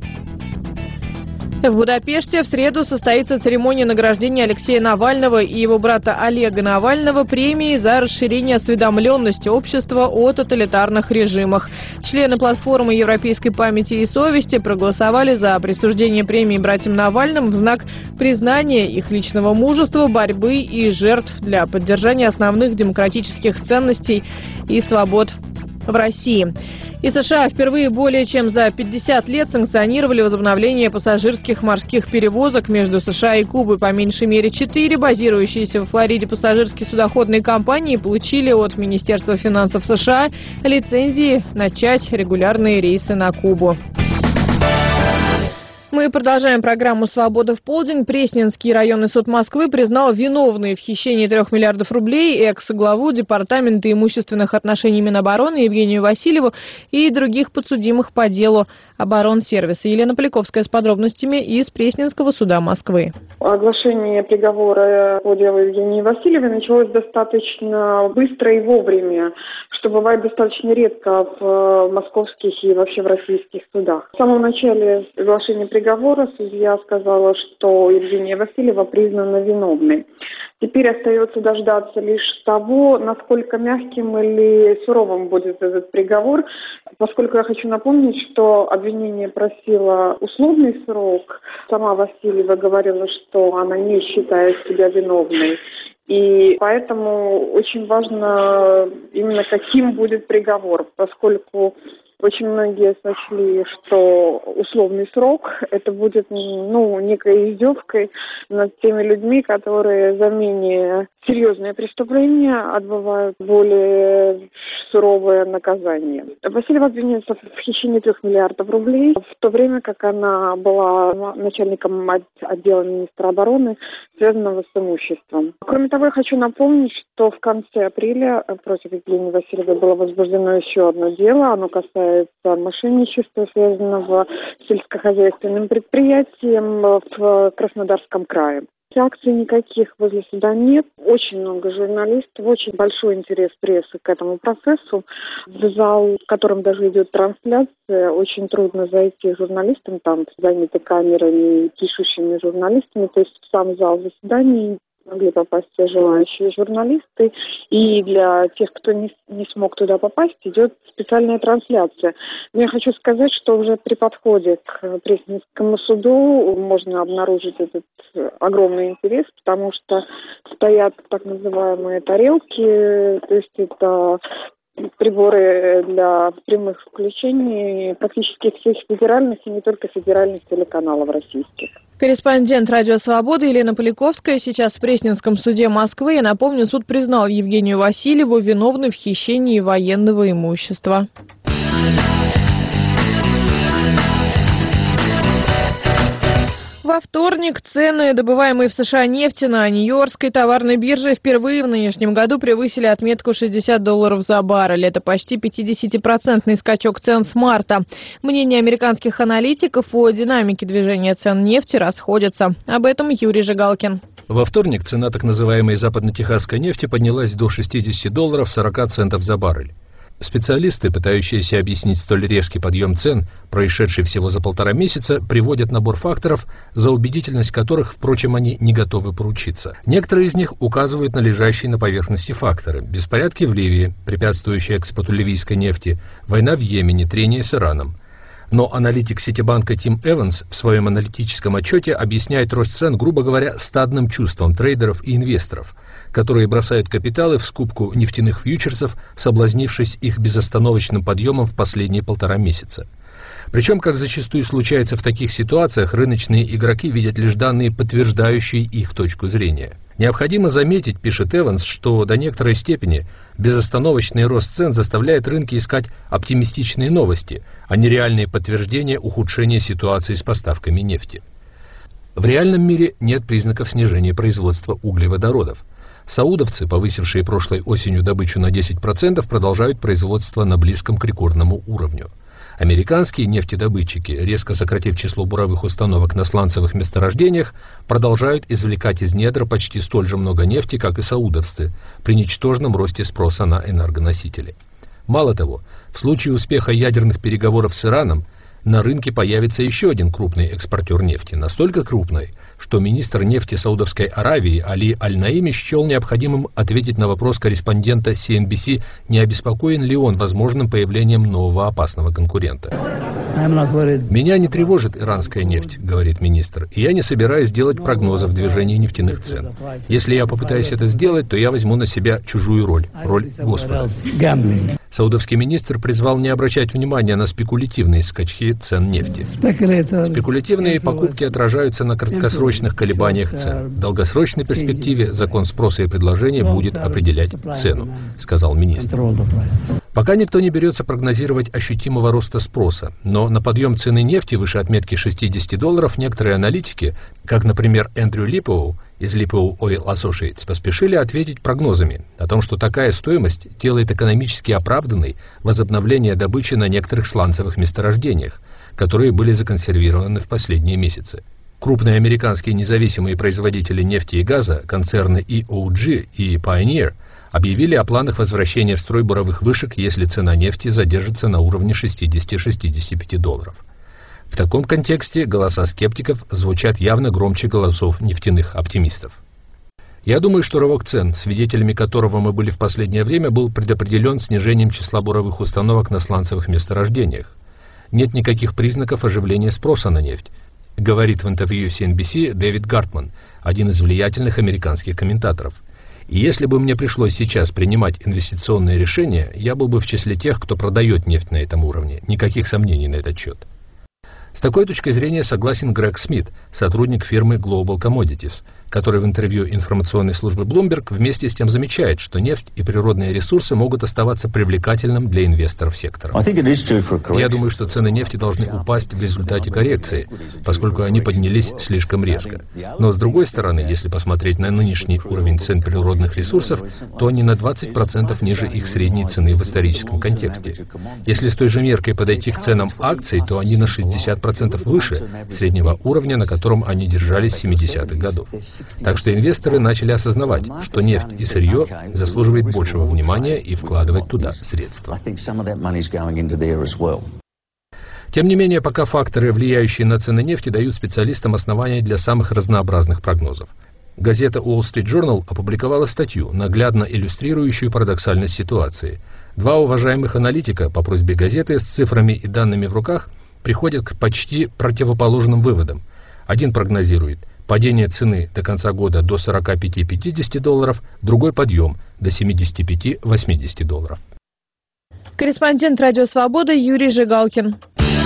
В Будапеште в среду состоится церемония награждения Алексея Навального и его брата Олега Навального премией за расширение осведомленности общества о тоталитарных режимах. Члены платформы европейской памяти и совести проголосовали за присуждение премии братьям Навальным в знак признания их личного мужества, борьбы и жертв для поддержания основных демократических ценностей и свобод в России. И США впервые более чем за 50 лет санкционировали возобновление пассажирских морских перевозок между США и Кубой. По меньшей мере 4 базирующиеся во Флориде пассажирские судоходные компании получили от Министерства финансов США лицензии начать регулярные рейсы на Кубу. Мы продолжаем программу «Свобода в полдень». Пресненский районный суд Москвы признал виновной в хищении 3 миллиардов рублей экс-главу Департамента имущественных отношений Минобороны Евгению Васильеву и других подсудимых по делу оборонсервиса. Елена Поляковская с подробностями из Пресненского суда Москвы. Оглашение приговора по делу Евгении Васильевой началось достаточно быстро и вовремя, что бывает достаточно редко в московских и вообще в российских судах. В самом начале оглашения приговора приговора судья сказала, что Евгения Васильева признана виновной. Теперь остается дождаться лишь того, насколько мягким или суровым будет этот приговор, поскольку я хочу напомнить, что обвинение просило условный срок. Сама Васильева говорила, что она не считает себя виновной. И поэтому очень важно именно каким будет приговор, поскольку очень многие сочли, что условный срок это будет некой издевкой над теми людьми, которые за менее серьезные преступления отбывают более суровое наказание. Васильева обвиняется в хищении 3 миллиардов рублей, в то время как она была начальником отдела министра обороны, связанного с имуществом. Кроме того, я хочу напомнить, что в конце апреля против Евгении Васильевой было возбуждено еще одно дело. Оно касается мошенничества, связанного с сельскохозяйственным предприятием в Краснодарском крае. Акций никаких возле суда нет. Очень много журналистов, очень большой интерес прессы к этому процессу. В зал, в котором даже идет трансляция, очень трудно зайти журналистам, там заняты камерами, пишущими журналистами, то есть в сам зал заседаний могли попасть все желающие журналисты. И для тех, кто не смог туда попасть, идет специальная трансляция. Но я хочу сказать, что уже при подходе к Пресненскому суду можно обнаружить этот огромный интерес, потому что стоят так называемые тарелки, то есть это приборы для прямых включений практически всех федеральных и не только федеральных телеканалов российских. Корреспондент «Радио Свобода» Елена Поляковская сейчас в Пресненском суде Москвы. Я напомню, суд признал Евгению Васильеву виновной в хищении военного имущества. Во вторник цены, добываемые в США нефти на Нью-Йоркской товарной бирже, впервые в нынешнем году превысили отметку $60 за баррель. Это почти 50% скачок цен с марта. Мнения американских аналитиков о динамике движения цен нефти расходятся. Об этом Юрий Жигалкин. Во вторник цена так называемой западно-техасской нефти поднялась до $60.40 за баррель. Специалисты, пытающиеся объяснить столь резкий подъем цен, происшедший всего за 1,5 месяца, приводят набор факторов, за убедительность которых, впрочем, они не готовы поручиться. Некоторые из них указывают на лежащие на поверхности факторы: беспорядки в Ливии, препятствующие экспорту ливийской нефти, война в Йемене, трение с Ираном. Но аналитик Ситибанка Тим Эванс в своем аналитическом отчете объясняет рост цен, грубо говоря, стадным чувством трейдеров и инвесторов, которые бросают капиталы в скупку нефтяных фьючерсов, соблазнившись их безостановочным подъемом в последние 1,5 месяца. Причем, как зачастую случается в таких ситуациях, рыночные игроки видят лишь данные, подтверждающие их точку зрения. Необходимо заметить, пишет Эванс, что до некоторой степени безостановочный рост цен заставляет рынки искать оптимистичные новости, а не реальные подтверждения ухудшения ситуации с поставками нефти. В реальном мире нет признаков снижения производства углеводородов. Саудовцы, повысившие прошлой осенью добычу на 10%, продолжают производство на близком к рекордному уровню. Американские нефтедобытчики, резко сократив число буровых установок на сланцевых месторождениях, продолжают извлекать из недр почти столь же много нефти, как и саудовцы, при ничтожном росте спроса на энергоносители. Мало того, в случае успеха ядерных переговоров с Ираном, на рынке появится еще один крупный экспортер нефти, настолько крупный, что министр нефти Саудовской Аравии Али Аль-Наими счел необходимым ответить на вопрос корреспондента CNBC, не обеспокоен ли он возможным появлением нового опасного конкурента. «Меня не тревожит иранская нефть», — говорит министр, «и я не собираюсь делать прогнозов движения нефтяных цен. Если я попытаюсь это сделать, то я возьму на себя чужую роль Господа». Саудовский министр призвал не обращать внимания на спекулятивные скачки цен нефти. Спекулятивные покупки отражаются на краткосрочных колебаниях цен. В долгосрочной перспективе закон спроса и предложения будет определять цену, сказал министр. Пока никто не берется прогнозировать ощутимого роста спроса, но на подъем цены нефти выше отметки $60 некоторые аналитики, как, например, Эндрю Липоу из Lippow Oil Associates, поспешили ответить прогнозами о том, что такая стоимость делает экономически оправданной возобновление добычи на некоторых сланцевых месторождениях, которые были законсервированы в последние месяцы. Крупные американские независимые производители нефти и газа, концерны EOG и Pioneer, объявили о планах возвращения в строй буровых вышек, если цена нефти задержится на уровне $60-65. В таком контексте голоса скептиков звучат явно громче голосов нефтяных оптимистов. Я думаю, что рывок цен, свидетелями которого мы были в последнее время, был предопределен снижением числа буровых установок на сланцевых месторождениях. Нет никаких признаков оживления спроса на нефть, говорит в интервью CNBC Дэвид Гартман, один из влиятельных американских комментаторов. И если бы мне пришлось сейчас принимать инвестиционные решения, я был бы в числе тех, кто продает нефть на этом уровне. Никаких сомнений на этот счет. С такой точкой зрения согласен Грег Смит, сотрудник фирмы Global Commodities, который в интервью информационной службы Bloomberg вместе с тем замечает, что нефть и природные ресурсы могут оставаться привлекательным для инвесторов сектора. Я думаю, что цены нефти должны упасть в результате коррекции, поскольку они поднялись слишком резко. Но с другой стороны, если посмотреть на нынешний уровень цен природных ресурсов, то они на 20% ниже их средней цены в историческом контексте. Если с той же меркой подойти к ценам акций, то они на 60% выше среднего уровня, на котором они держались с 70-х годов. Так что инвесторы начали осознавать, что нефть и сырье заслуживают большего внимания и вкладывать туда средства. Тем не менее, пока факторы, влияющие на цены нефти, дают специалистам основания для самых разнообразных прогнозов. Газета Wall Street Journal опубликовала статью, наглядно иллюстрирующую парадоксальность ситуации. Два уважаемых аналитика по просьбе газеты с цифрами и данными в руках приходят к почти противоположным выводам. Один прогнозирует падение цены до конца года до $45-50, другой подъем до $75-80. Корреспондент «Радио Свобода» Юрий Жигалкин.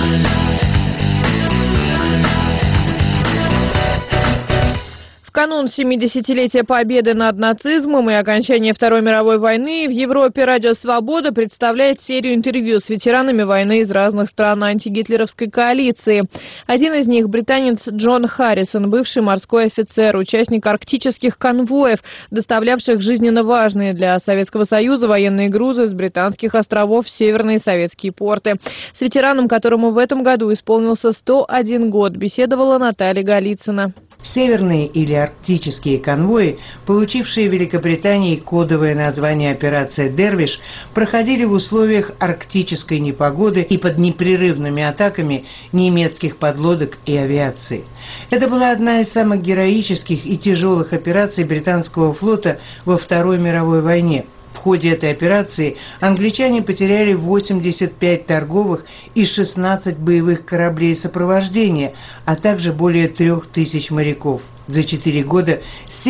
В канун 70-летия победы над нацизмом и окончания Второй мировой войны в Европе «Радио Свобода» представляет серию интервью с ветеранами войны из разных стран антигитлеровской коалиции. Один из них – британец Джон Харрисон, бывший морской офицер, участник арктических конвоев, доставлявших жизненно важные для Советского Союза военные грузы с британских островов в северные советские порты. С ветераном, которому в этом году исполнился 101 год, беседовала Наталья Голицына. Северные или арктические конвои, получившие в Великобритании кодовое название «Операция Дервиш», проходили в условиях арктической непогоды и под непрерывными атаками немецких подлодок и авиации. Это была одна из самых героических и тяжелых операций британского флота во Второй мировой войне. В ходе этой операции англичане потеряли 85 торговых и 16 боевых кораблей сопровождения, а также более 3000 моряков. За 4 года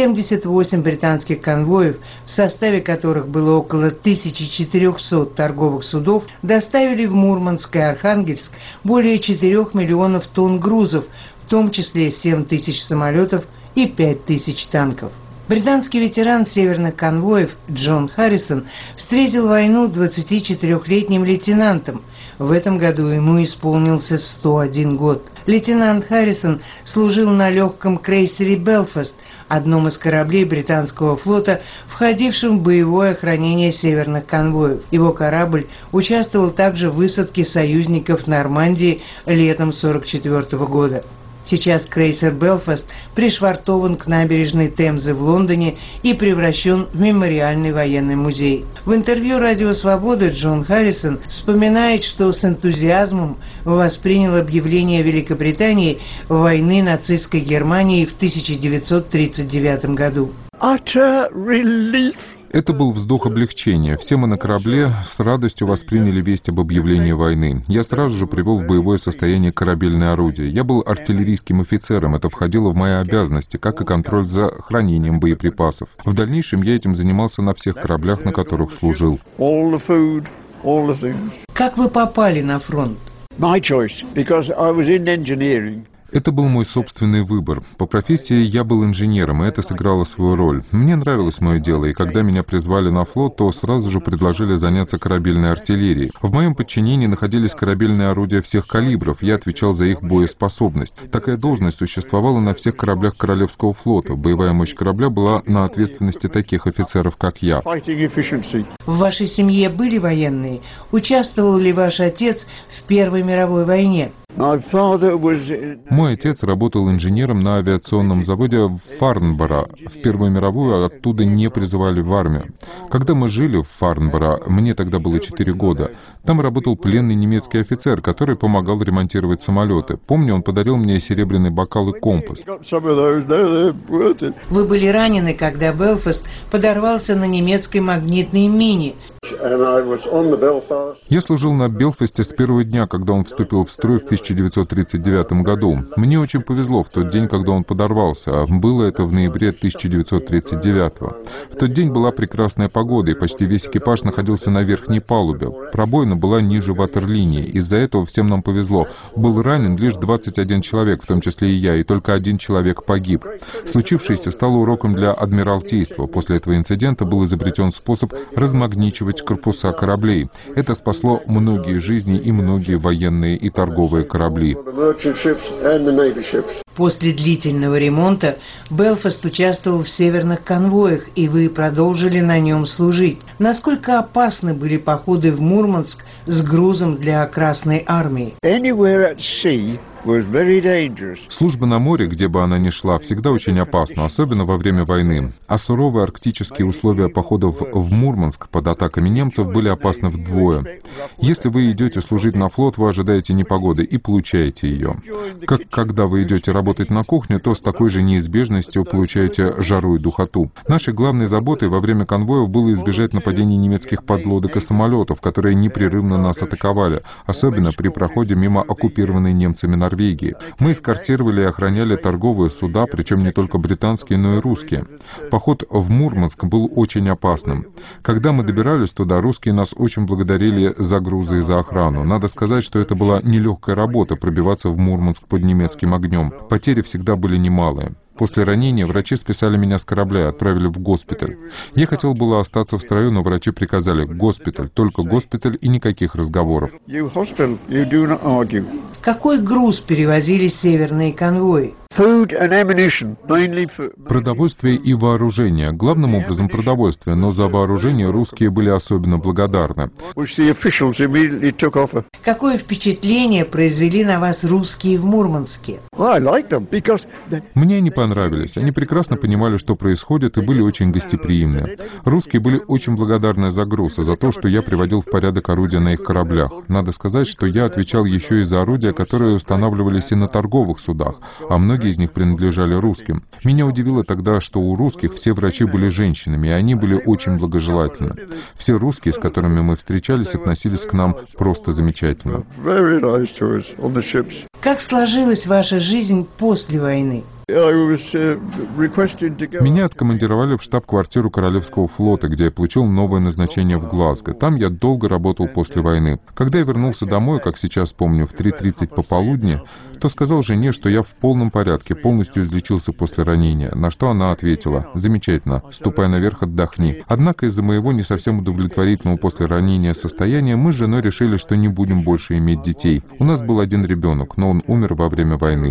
78 британских конвоев, в составе которых было около 1400 торговых судов, доставили в Мурманск и Архангельск более 4 миллионов тонн грузов, в том числе 7000 самолетов и 5000 танков. Британский ветеран северных конвоев Джон Харрисон встретил войну 24-летним лейтенантом. В этом году ему исполнился 101 год. Лейтенант Харрисон служил на легком крейсере «Белфаст», одном из кораблей британского флота, входившем в боевое охранение северных конвоев. Его корабль участвовал также в высадке союзников в Нормандии летом 1944 года. Сейчас крейсер «Белфаст» пришвартован к набережной Темзы в Лондоне и превращен в мемориальный военный музей. В интервью «Радио Свобода» Джон Харрисон вспоминает, что с энтузиазмом воспринял объявление Великобритании войны нацистской Германии в 1939 году. Это был вздох облегчения. Все мы на корабле с радостью восприняли весть об объявлении войны. Я сразу же привел в боевое состояние корабельное орудие. Я был артиллерийским офицером. Это входило в мои обязанности, как и контроль за хранением боеприпасов. В дальнейшем я этим занимался на всех кораблях, на которых служил. Как вы попали на фронт? Это был мой собственный выбор. По профессии я был инженером, и это сыграло свою роль. Мне нравилось мое дело, и когда меня призвали на флот, то сразу же предложили заняться корабельной артиллерией. В моем подчинении находились корабельные орудия всех калибров, я отвечал за их боеспособность. Такая должность существовала на всех кораблях Королевского флота. Боевая мощь корабля была на ответственности таких офицеров, как я. В вашей семье были военные? Участвовал ли ваш отец в Первой мировой войне? Мой отец работал инженером на авиационном заводе в Фарнборо. В Первую мировую оттуда не призывали в армию. Когда мы жили в Фарнборо, мне тогда было 4 года, там работал пленный немецкий офицер, который помогал ремонтировать самолеты. Помню, он подарил мне серебряный бокал и компас. Вы были ранены, когда Белфаст подорвался на немецкой магнитной мине. Я служил на Белфасте с первого дня, когда он вступил в строй в 1939 году. Мне очень повезло в тот день, когда он подорвался. Было это в ноябре 1939. В тот день была прекрасная погода, и почти весь экипаж находился на верхней палубе. Пробоина была ниже ватерлинии. Из-за этого всем нам повезло. Был ранен лишь 21 человек, в том числе и я, и только 1 человек погиб. Случившееся стало уроком для Адмиралтейства. После этого инцидента был изобретен способ размагничивать корпуса кораблей. Это спасло многие жизни и многие военные и торговые корабли. После длительного ремонта Белфаст участвовал в северных конвоях, и вы продолжили на нем служить. Насколько опасны были походы в Мурманск с грузом для Красной Армии? Служба на море, где бы она ни шла, всегда очень опасна, особенно во время войны. А суровые арктические условия походов в Мурманск под атаками немцев были опасны вдвое. Если вы идете служить на флот, вы ожидаете непогоды и получаете ее. Как когда вы идете работать на кухню, то с такой же неизбежностью получаете жару и духоту. Нашей главной заботой во время конвоев было избежать нападений немецких подлодок и самолетов, которые непрерывно нас атаковали, особенно при проходе мимо оккупированной немцами Норвегии. Мы эскортировали и охраняли торговые суда, причем не только британские, но и русские. Поход в Мурманск был очень опасным. Когда мы добирались туда, русские нас очень благодарили за грузы и за охрану. Надо сказать, что это была нелегкая работа пробиваться в Мурманск под немецким огнем. Потери всегда были немалые. После ранения врачи списали меня с корабля и отправили в госпиталь. Я хотел было остаться в строю, но врачи приказали: госпиталь, только госпиталь и никаких разговоров. Какой груз перевозили северные конвои? Продовольствие и вооружение. Главным образом продовольствие, но за вооружение русские были особенно благодарны. Какое впечатление произвели на вас русские в Мурманске? Мне они понравились. Они прекрасно понимали, что происходит, и были очень гостеприимны. Русские были очень благодарны за груз и за то, что я приводил в порядок орудия на их кораблях. Надо сказать, что я отвечал еще и за орудия, которые устанавливались и на торговых судах, а многие из них принадлежали русским. Меня удивило тогда, что у русских все врачи были женщинами, и они были очень благожелательны. Все русские, с которыми мы встречались, относились к нам просто замечательно. Как сложилась ваша жизнь после войны? Меня откомандировали в штаб-квартиру Королевского флота, где я получил новое назначение в Глазго. Там я долго работал после войны. Когда я вернулся домой, как сейчас помню, в 3:30 пополудни, то сказал жене, что я в полном порядке, полностью излечился после ранения, на что она ответила: «Замечательно, ступай наверх, отдохни». Однако из-за моего не совсем удовлетворительного после ранения состояния мы с женой решили, что не будем больше иметь детей. У нас был один ребенок, но он умер во время войны.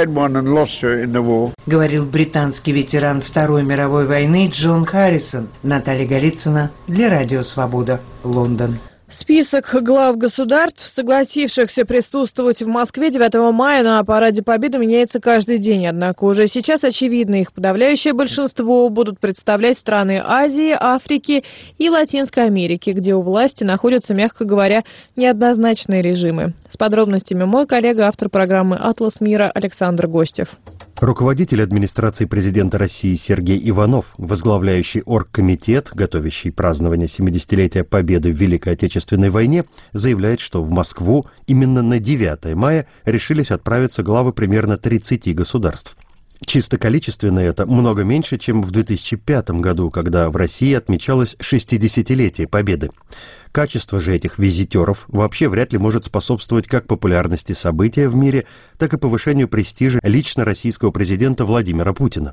Говорил британский ветеран Второй мировой войны Джон Харрисон. Наталья Голицына для Радио Свобода, Лондон. Список глав государств, согласившихся присутствовать в Москве 9 мая на Параде Победы, меняется каждый день. Однако уже сейчас очевидно, их подавляющее большинство будут представлять страны Азии, Африки и Латинской Америки, где у власти находятся, мягко говоря, неоднозначные режимы. С подробностями мой коллега, автор программы «Атлас мира» Александр Гостев. Руководитель администрации президента России Сергей Иванов, возглавляющий оргкомитет, готовящий празднование 70-летия Победы в Великой Отечественной войне, заявляет, что в Москву именно на 9 мая решились отправиться главы примерно 30 государств. Чисто количественно это много меньше, чем в 2005 году, когда в России отмечалось 60-летие Победы. Качество же этих визитеров вообще вряд ли может способствовать как популярности события в мире, так и повышению престижа лично российского президента Владимира Путина.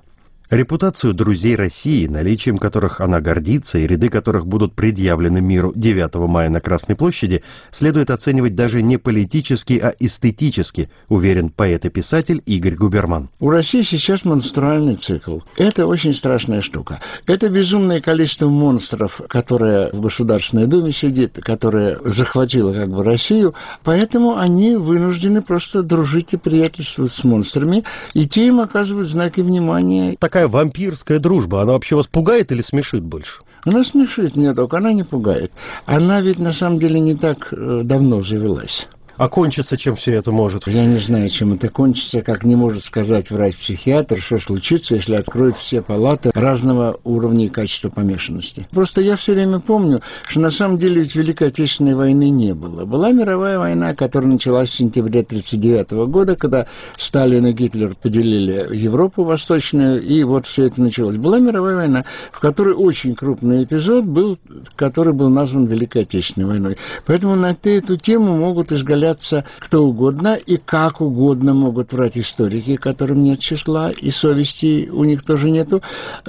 Репутацию друзей России, наличием которых она гордится и ряды которых будут предъявлены миру 9 мая на Красной площади, следует оценивать даже не политически, а эстетически, уверен поэт и писатель Игорь Губерман. У России сейчас монструальный цикл. Это очень страшная штука. Это безумное количество монстров, которое в Государственной Думе сидит, которое захватило как бы Россию, поэтому они вынуждены просто дружить и приятельствовать с монстрами, и те им оказывают знаки внимания. Такая вампирская дружба, она вообще вас пугает или смешит больше? Она смешит меня только, она не пугает. Она ведь на самом деле не так давно завелась. А кончится чем все это может? Я не знаю, чем это кончится, как не может сказать врач-психиатр, что случится, если откроют все палаты разного уровня и качества помешанности. Просто я все время помню, что на самом деле ведь Великой Отечественной войны не было. Была мировая война, которая началась в сентябре 1939 года, когда Сталин и Гитлер поделили Европу Восточную, и вот все это началось. Была мировая война, в которой очень крупный эпизод был, который был назван Великой Отечественной войной. Поэтому на эту тему могут изгаляться кто угодно и как угодно могут врать историки, которым нет числа, и совести у них тоже нету.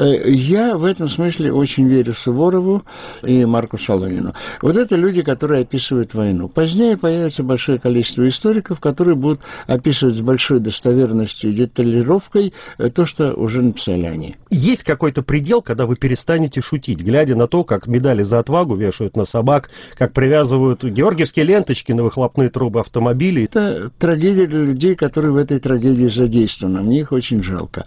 Я в этом смысле очень верю Суворову и Марку Солонину. Вот это люди, которые описывают войну. Позднее появится большое количество историков, которые будут описывать с большой достоверностью и деталировкой то, что уже написали они. Есть какой-то предел, когда вы перестанете шутить, глядя на то, как медали за отвагу вешают на собак, как привязывают георгиевские ленточки на выхлопные трубы автомобилей. Это трагедия для людей, которые в этой трагедии задействованы. Мне их очень жалко.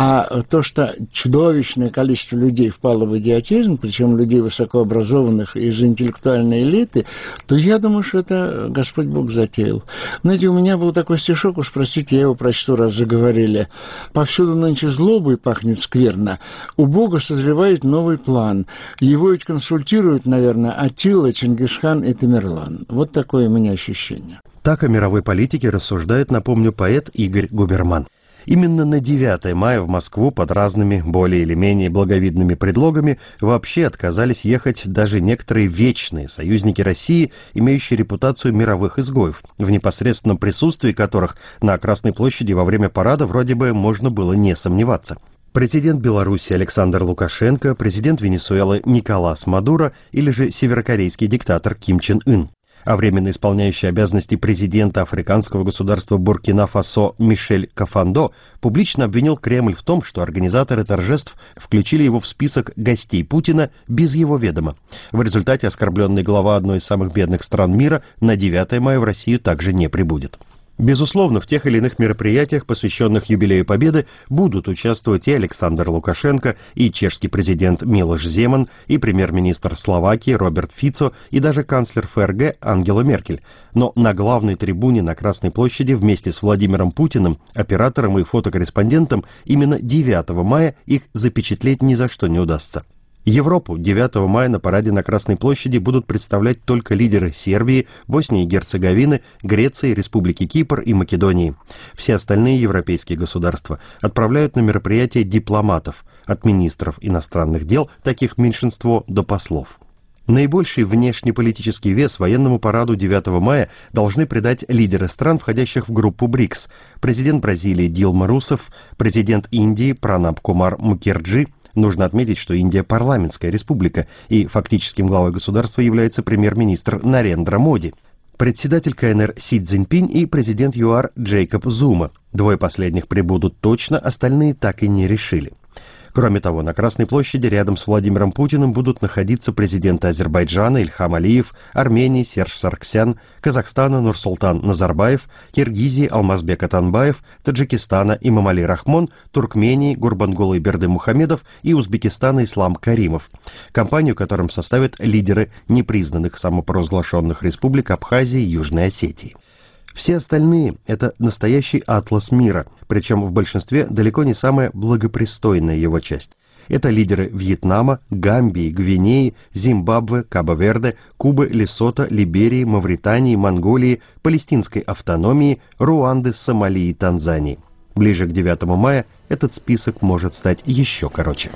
А то, что чудовищное количество людей впало в идиотизм, причем людей высокообразованных из интеллектуальной элиты, то я думаю, что это Господь Бог затеял. Знаете, у меня был такой стишок, уж простите, я его прочту, раз заговорили. «Повсюду нынче злобой пахнет скверно. У Бога созревает новый план. Его ведь консультируют, наверное, Аттила, Чингисхан и Тамерлан». Вот такое у меня ощущение. Так о мировой политике рассуждает, напомню, поэт Игорь Губерман. Именно на 9 мая в Москву под разными, более или менее благовидными предлогами вообще отказались ехать даже некоторые вечные союзники России, имеющие репутацию мировых изгоев, в непосредственном присутствии которых на Красной площади во время парада вроде бы можно было не сомневаться. Президент Беларуси Александр Лукашенко, президент Венесуэлы Николас Мадуро или же северокорейский диктатор Ким Чен Ын. А временно исполняющий обязанности президента африканского государства Буркина-Фасо Мишель Кафандо публично обвинил Кремль в том, что организаторы торжеств включили его в список гостей Путина без его ведома. В результате оскорбленный глава одной из самых бедных стран мира на 9 мая в Россию также не прибудет. Безусловно, в тех или иных мероприятиях, посвященных юбилею Победы, будут участвовать и Александр Лукашенко, и чешский президент Милош Земан, и премьер-министр Словакии Роберт Фицо, и даже канцлер ФРГ Ангела Меркель. Но на главной трибуне на Красной площади вместе с Владимиром Путиным, оператором и фотокорреспондентом, именно 9 мая их запечатлеть ни за что не удастся. Европу 9 мая на параде на Красной площади будут представлять только лидеры Сербии, Боснии и Герцеговины, Греции, Республики Кипр и Македонии. Все остальные европейские государства отправляют на мероприятие дипломатов, от министров иностранных дел, таких меньшинство, до послов. Наибольший внешнеполитический вес военному параду 9 мая должны придать лидеры стран, входящих в группу БРИКС, президент Бразилии Дилма Русефф, президент Индии Пранаб Кумар Мукерджи. Нужно отметить, что Индия парламентская республика, и фактическим главой государства является премьер-министр Нарендра Моди, председатель КНР Си Цзиньпинь и президент ЮАР Джейкоб Зума. Двое последних прибудут точно, остальные так и не решили. Кроме того, на Красной площади рядом с Владимиром Путиным будут находиться президенты Азербайджана Ильхам Алиев, Армении Серж Саргсян, Казахстана Нурсултан Назарбаев, Киргизии Алмазбек Атанбаев, Таджикистана Имамали Рахмон, Туркмении Гурбангулы Бердымухамедов и Узбекистана Ислам Каримов, компанию которым составят лидеры непризнанных самопровозглашенных республик Абхазии и Южной Осетии. Все остальные – это настоящий атлас мира, причем в большинстве далеко не самая благопристойная его часть. Это лидеры Вьетнама, Гамбии, Гвинеи, Зимбабве, Кабо-Верде, Кубы, Лесото, Либерии, Мавритании, Монголии, Палестинской автономии, Руанды, Сомали и Танзании. Ближе к 9 мая этот список может стать еще короче.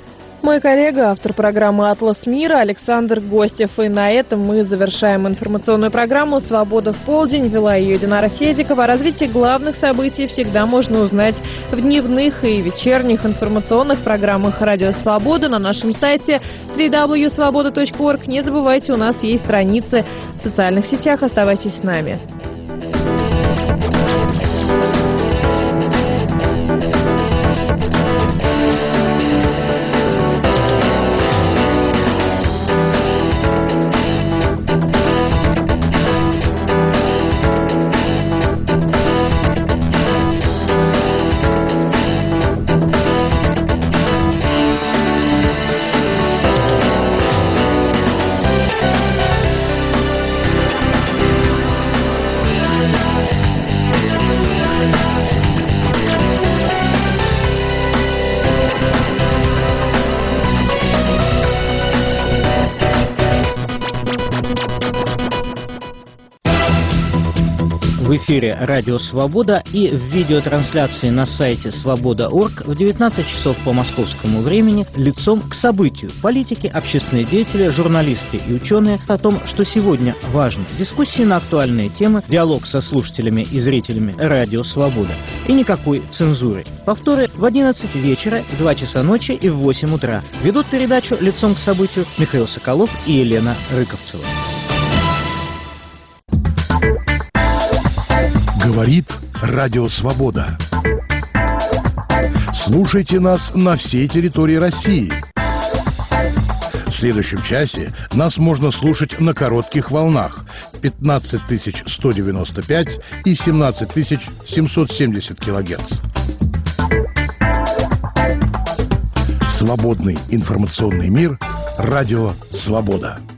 Мой коллега, автор программы «Атлас мира» Александр Гостев. И на этом мы завершаем информационную программу «Свобода в полдень». Вела ее Динара Седикова. О развитии главных событий всегда можно узнать в дневных и вечерних информационных программах «Радио Свобода» на нашем сайте www.svoboda.org. Не забывайте, у нас есть страницы в социальных сетях. Оставайтесь с нами. В эфире «Радио Свобода» и в видеотрансляции на сайте Свобода.орг в 19 часов по московскому времени лицом к событию. Политики, общественные деятели, журналисты и ученые о том, что сегодня важно. Дискуссии на актуальные темы, диалог со слушателями и зрителями «Радио Свобода». И никакой цензуры. Повторы в 11 вечера, в 2 часа ночи и в 8 утра. Ведут передачу лицом к событию Михаил Соколов и Елена Рыковцева. Говорит Радио Свобода. Слушайте нас на всей территории России. В следующем часе нас можно слушать на коротких волнах 15195 и 17770 килогерц. Свободный информационный мир. Радио Свобода.